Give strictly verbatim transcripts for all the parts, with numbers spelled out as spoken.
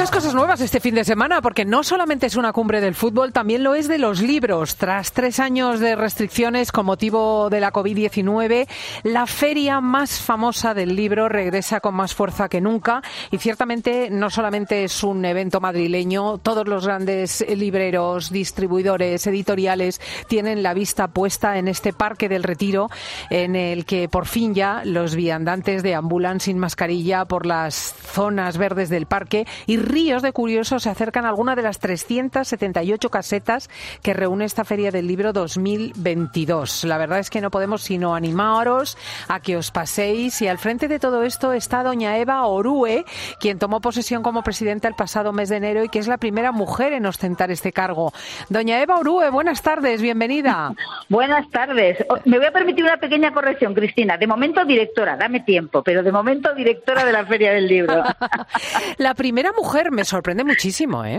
muchas cosas nuevas este fin de semana, porque no solamente es una cumbre del fútbol, también lo es de los libros. Tras tres años de restricciones con motivo de la covid diecinueve, la feria más famosa del libro regresa con más fuerza que nunca y ciertamente no solamente es un evento madrileño, todos los grandes libreros, distribuidores, editoriales tienen la vista puesta en este Parque del Retiro, en el que por fin ya los viandantes deambulan sin mascarilla por las zonas verdes del parque y ríos de curiosos se acercan a alguna de las trescientas setenta y ocho casetas que reúne esta Feria del Libro dos mil veintidós. La verdad es que no podemos sino animaros a que os paséis, y al frente de todo esto está doña Eva Orue, quien tomó posesión como presidenta el pasado mes de enero y que es la primera mujer en ostentar este cargo. Doña Eva Orue, buenas tardes, bienvenida. Buenas tardes. Me voy a permitir una pequeña corrección, Cristina. De momento directora, dame tiempo, pero de momento directora de la Feria del Libro. La primera mujer me sorprende muchísimo, ¿eh?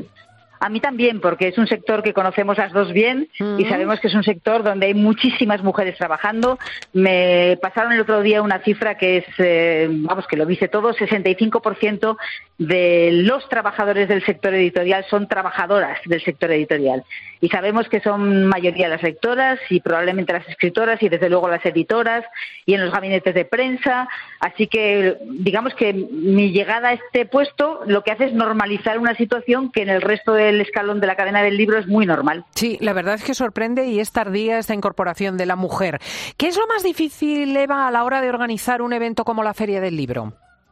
A mí también, porque es un sector que conocemos las dos bien y sabemos que es un sector donde hay muchísimas mujeres trabajando. Me pasaron el otro día una cifra que es, eh, vamos, que lo dice todo, sesenta y cinco por ciento de los trabajadores del sector editorial son trabajadoras del sector editorial. Y sabemos que son mayoría las lectoras y probablemente las escritoras y desde luego las editoras y en los gabinetes de prensa. Así que digamos que mi llegada a este puesto lo que hace es normalizar una situación que en el resto del escalón de la cadena del libro es muy normal. Sí, la verdad es que sorprende y es tardía esta incorporación de la mujer. ¿Qué es lo más difícil, Eva, a la hora de organizar un evento como la Feria del Libro?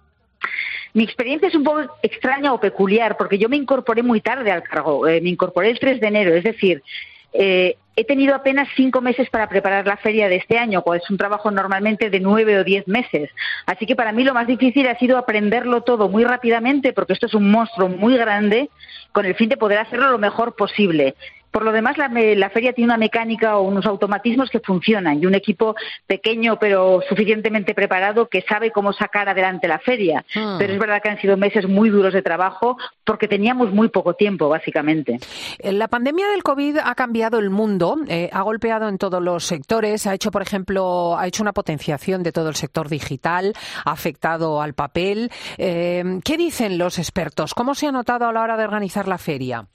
Mi experiencia es un poco extraña o peculiar, porque yo me incorporé muy tarde al cargo. Eh, me incorporé el tres de enero, es decir, eh, he tenido apenas cinco meses para preparar la feria de este año, pues es un trabajo normalmente de nueve o diez meses. Así que para mí lo más difícil ha sido aprenderlo todo muy rápidamente, porque esto es un monstruo muy grande, con el fin de poder hacerlo lo mejor posible. Por lo demás, la, la feria tiene una mecánica o unos automatismos que funcionan y un equipo pequeño pero suficientemente preparado que sabe cómo sacar adelante la feria. Hmm. Pero es verdad que han sido meses muy duros de trabajo porque teníamos muy poco tiempo, básicamente. La pandemia del COVID ha cambiado el mundo, eh, ha golpeado en todos los sectores, ha hecho, por ejemplo, ha hecho una potenciación de todo el sector digital, ha afectado al papel. Eh, ¿Qué dicen los expertos? ¿Cómo se ha notado a la hora de organizar la feria?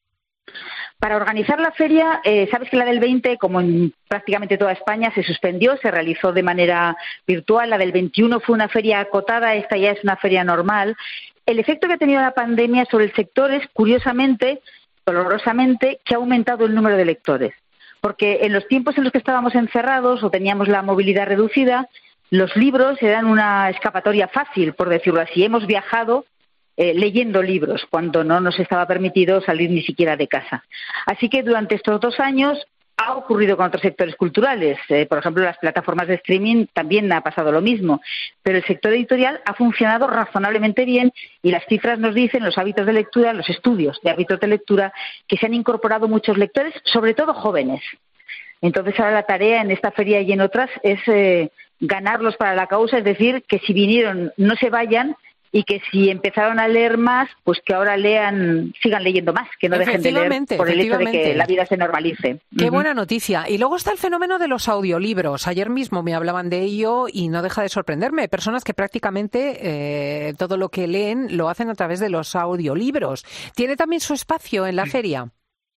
Para organizar la feria, eh, sabes que la del veinte, como en prácticamente toda España, se suspendió, se realizó de manera virtual. La del veintiuno fue una feria acotada, esta ya es una feria normal. El efecto que ha tenido la pandemia sobre el sector es, curiosamente, dolorosamente, que ha aumentado el número de lectores. Porque en los tiempos en los que estábamos encerrados o teníamos la movilidad reducida, los libros eran una escapatoria fácil, por decirlo así. Hemos viajado Eh, leyendo libros, cuando no nos estaba permitido salir ni siquiera de casa. Así que durante estos dos años ha ocurrido con otros sectores culturales. Eh, por ejemplo, las plataformas de streaming también ha pasado lo mismo. Pero el sector editorial ha funcionado razonablemente bien y las cifras nos dicen, los hábitos de lectura, los estudios de hábitos de lectura, que se han incorporado muchos lectores, sobre todo jóvenes. Entonces ahora la tarea en esta feria y en otras es eh, ganarlos para la causa, es decir, que si vinieron no se vayan, y que si empezaron a leer más, pues que ahora lean, sigan leyendo más, que no dejen de leer por el hecho de que la vida se normalice. Qué uh-huh. buena noticia. Y luego está el fenómeno de los audiolibros. Ayer mismo me hablaban de ello y no deja de sorprenderme. Personas que prácticamente eh, todo lo que leen lo hacen a través de los audiolibros. ¿Tiene también su espacio en la feria?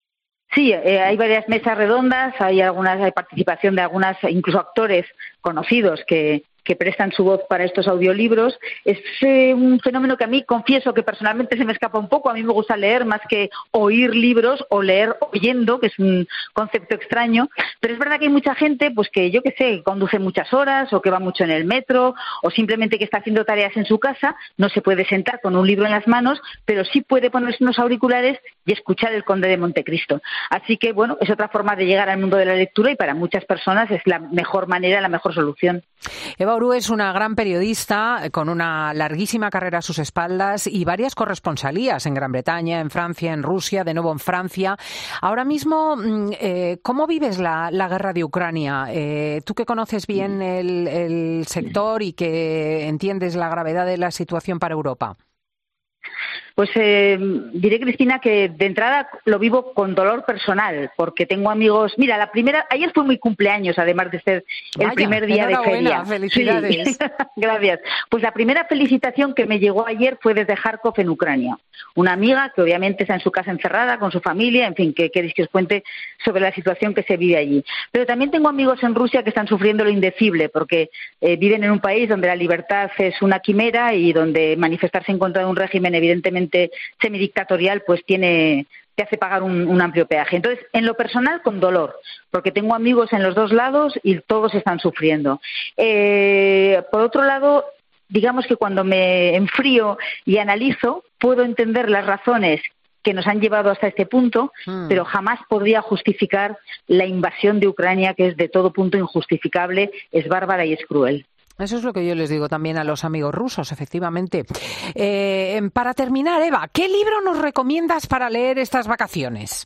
Sí, eh, hay varias mesas redondas, hay algunas, hay participación de algunas, incluso actores conocidos que que prestan su voz para estos audiolibros. Es eh, un fenómeno que a mí, confieso que personalmente se me escapa un poco. A mí me gusta leer más que oír libros o leer oyendo, que es un concepto extraño. Pero es verdad que hay mucha gente pues que, yo qué sé, conduce muchas horas o que va mucho en el metro o simplemente que está haciendo tareas en su casa, no se puede sentar con un libro en las manos, pero sí puede ponerse unos auriculares y escuchar El Conde de Montecristo. Así que, bueno, es otra forma de llegar al mundo de la lectura y para muchas personas es la mejor manera, la mejor solución. Eva Orue es una gran periodista con una larguísima carrera a sus espaldas y varias corresponsalías en Gran Bretaña, en Francia, en Rusia, de nuevo en Francia. Ahora mismo, eh, ¿cómo vives la, la guerra de Ucrania? Eh, tú que conoces bien el, el sector y que entiendes la gravedad de la situación para Europa. Pues eh, diré, Cristina, que de entrada lo vivo con dolor personal, porque tengo amigos... Mira, la primera... Ayer fue mi cumpleaños, además de ser el Vaya, primer día de feria. Felicidades. Sí. Gracias. Pues la primera felicitación que me llegó ayer fue desde Kharkov, en Ucrania. Una amiga que obviamente está en su casa encerrada, con su familia, en fin, que queréis que os cuente sobre la situación que se vive allí. Pero también tengo amigos en Rusia que están sufriendo lo indecible, porque eh, viven en un país donde la libertad es una quimera y donde manifestarse en contra de un régimen evidentemente semidictatorial pues tiene... te hace pagar un, un amplio peaje. Entonces, en lo personal, con dolor, porque tengo amigos en los dos lados y todos están sufriendo. Eh, por otro lado, digamos que cuando me enfrío y analizo, puedo entender las razones que nos han llevado hasta este punto, mm. pero jamás podría justificar la invasión de Ucrania, que es de todo punto injustificable, es bárbara y es cruel. Eso es lo que yo les digo también a los amigos rusos, efectivamente. Eh, para terminar, Eva, ¿qué libro nos recomiendas para leer estas vacaciones?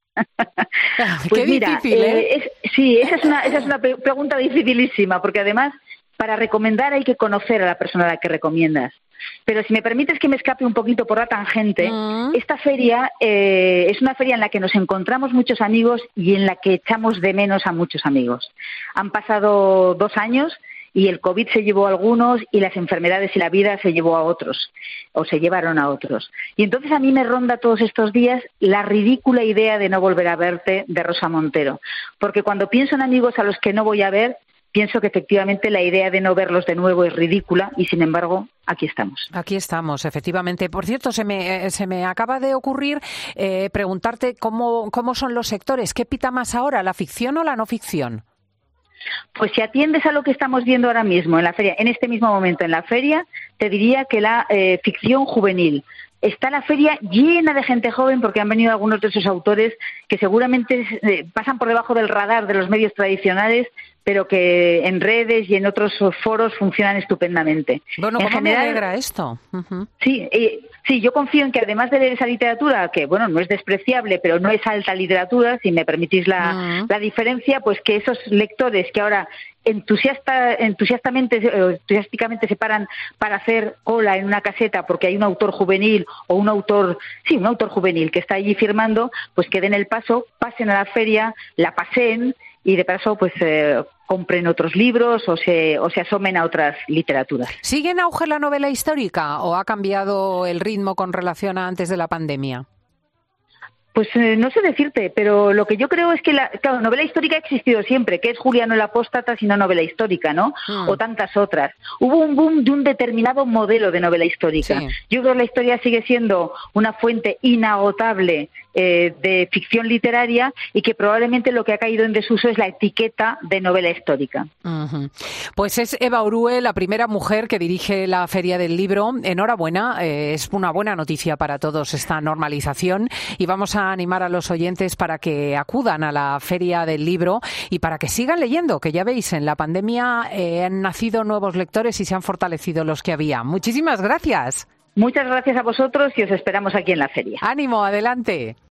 Pues Qué mira, difícil, ¿eh? eh, es, sí, esa es una, esa es una pregunta dificilísima, porque además, para recomendar hay que conocer a la persona a la que recomiendas. Pero si me permites que me escape un poquito por la tangente, mm. esta feria eh, es una feria en la que nos encontramos muchos amigos y en la que echamos de menos a muchos amigos. Han pasado dos años y el COVID se llevó a algunos y las enfermedades y la vida se llevó a otros, o se llevaron a otros. Y entonces a mí me ronda todos estos días la ridícula idea de no volver a verte de Rosa Montero. Porque cuando pienso en amigos a los que no voy a ver, pienso que efectivamente la idea de no verlos de nuevo es ridícula y, sin embargo, aquí estamos. Aquí estamos, efectivamente. Por cierto, se me, se me acaba de ocurrir eh, preguntarte cómo, cómo son los sectores. ¿Qué pita más ahora, la ficción o la no ficción? Pues si atiendes a lo que estamos viendo ahora mismo en la feria, en este mismo momento en la feria, te diría que la eh, ficción juvenil. Está la feria llena de gente joven porque han venido algunos de esos autores que seguramente eh, pasan por debajo del radar de los medios tradicionales, pero que en redes y en otros foros funcionan estupendamente. Bueno, en ¿cómo general, me alegra esto? Uh-huh. Sí, eh, sí, yo confío en que además de leer esa literatura, que bueno, no es despreciable, pero no es alta literatura, si me permitís la, uh-huh. la diferencia, pues que esos lectores que ahora entusiasta, entusiastamente, entusiásticamente se paran para hacer cola en una caseta porque hay un autor juvenil o un autor, sí, un autor juvenil que está allí firmando, pues que den el paso, pasen a la feria, la paseen y de paso pues eh, compren otros libros o se, o se asomen a otras literaturas. ¿Sigue en auge la novela histórica o ha cambiado el ritmo con relación a antes de la pandemia? Pues eh, no sé decirte, pero lo que yo creo es que la claro, novela histórica ha existido siempre, que es Juliano el Apóstata, sino novela histórica, ¿no? Mm. O tantas otras. Hubo un boom de un determinado modelo de novela histórica. Sí. Yo creo que la historia sigue siendo una fuente inagotable eh, de ficción literaria y que probablemente lo que ha caído en desuso es la etiqueta de novela histórica. Uh-huh. Pues es Eva Orue, la primera mujer que dirige la Feria del Libro. Enhorabuena, eh, es una buena noticia para todos esta normalización y vamos a animar a los oyentes para que acudan a la Feria del Libro y para que sigan leyendo, que ya veis, en la pandemia eh, han nacido nuevos lectores y se han fortalecido los que había. Muchísimas gracias. Muchas gracias a vosotros y os esperamos aquí en la feria. Ánimo, adelante.